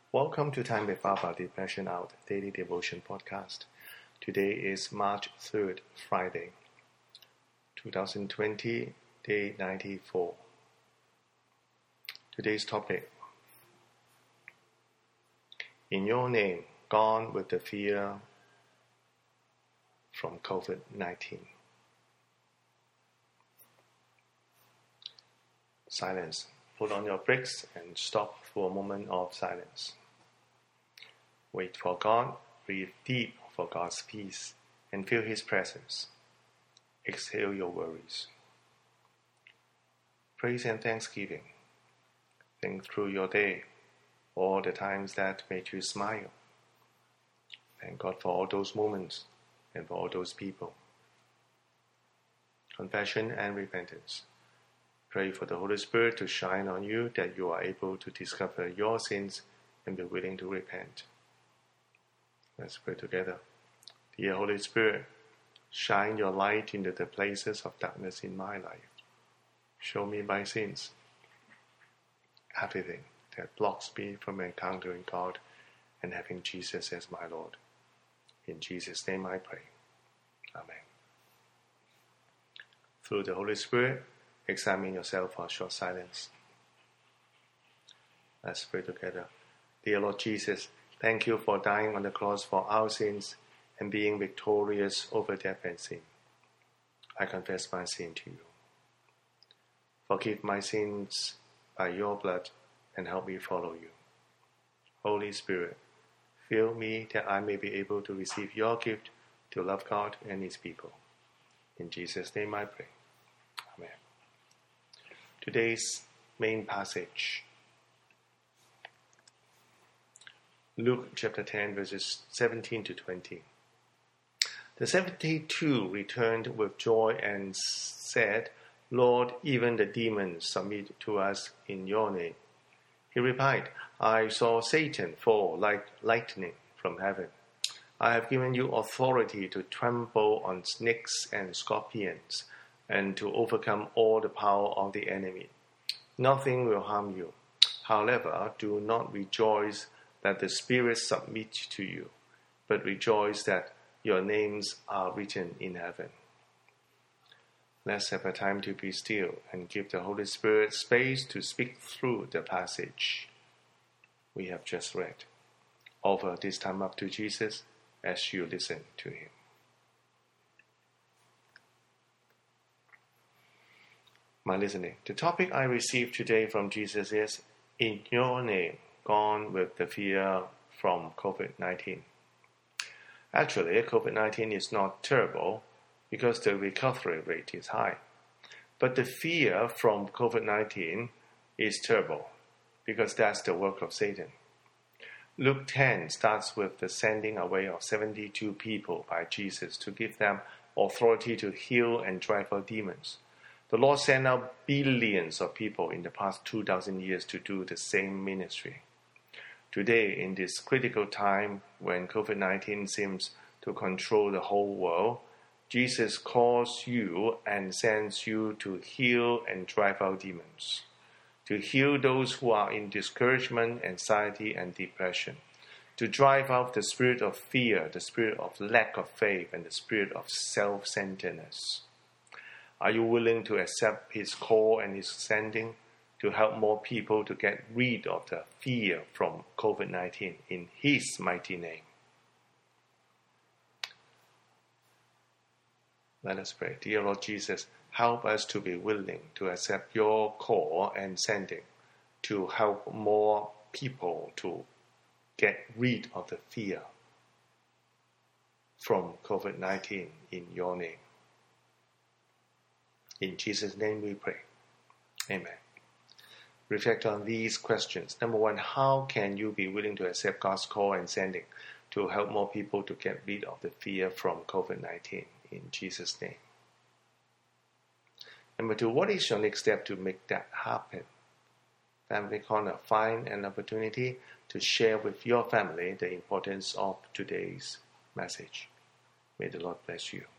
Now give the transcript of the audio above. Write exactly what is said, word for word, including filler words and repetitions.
Welcome to Time with Papa, Depression Out Daily Devotion Podcast. Today is March third, Friday, twenty twenty, day ninety-four. Today's topic: In your name, gone with the fear from covid nineteen. Silence. Put on your brakes and stop for a moment of silence. Wait for God, breathe deep for God's peace, and feel His presence. Exhale your worries. Praise and thanksgiving. Think through your day, all the times that made you smile. Thank God for all those moments and for all those people. Confession and repentance. Pray for the Holy Spirit to shine on you, that you are able to discover your sins and be willing to repent. Let's pray together. Dear Holy Spirit, shine your light into the places of darkness in my life. Show me my sins, everything that blocks me from encountering God and having Jesus as my Lord. In Jesus' name I pray. Amen. Through the Holy Spirit, examine yourself for a short silence. Let's pray together. Dear Lord Jesus, thank you for dying on the cross for our sins and being victorious over death and sin. I confess my sin to you. Forgive my sins by your blood and help me follow you. Holy Spirit, fill me that I may be able to receive your gift to love God and His people. In Jesus' name I pray. Amen. Today's main passage, Luke chapter ten, verses seventeen to twenty. The seventy-two returned with joy and said, Lord, even the demons submit to us in your name. He replied, I saw Satan fall like lightning from heaven. I have given you authority to trample on snakes and scorpions, and to overcome all the power of the enemy. Nothing will harm you. However, do not rejoice that the spirits submit to you, but rejoice that your names are written in heaven. Let's have a time to be still and give the Holy Spirit space to speak through the passage we have just read. Offer this time up to Jesus as you listen to Him. My listening. The topic I received today from Jesus is, In your name, gone with the fear from covid nineteen. Actually, covid nineteen is not terrible because the recovery rate is high. But the fear from covid nineteen is terrible because that's the work of Satan. Luke ten starts with the sending away of seventy-two people by Jesus to give them authority to heal and drive out demons. The Lord sent out billions of people in the past two thousand years to do the same ministry. Today, in this critical time when covid nineteen seems to control the whole world, Jesus calls you and sends you to heal and drive out demons, to heal those who are in discouragement, anxiety, and depression, to drive out the spirit of fear, the spirit of lack of faith, and the spirit of self-centeredness. Are you willing to accept His call and His sending to help more people to get rid of the fear from covid nineteen in His mighty name? Let us pray. Dear Lord Jesus, help us to be willing to accept your call and sending to help more people to get rid of the fear from covid nineteen in your name. In Jesus' name we pray. Amen. Reflect on these questions. Number one, how can you be willing to accept God's call and sending to help more people to get rid of the fear from covid nineteen in Jesus' name? Number two, what is your next step to make that happen? Family Corner, find an opportunity to share with your family the importance of today's message. May the Lord bless you.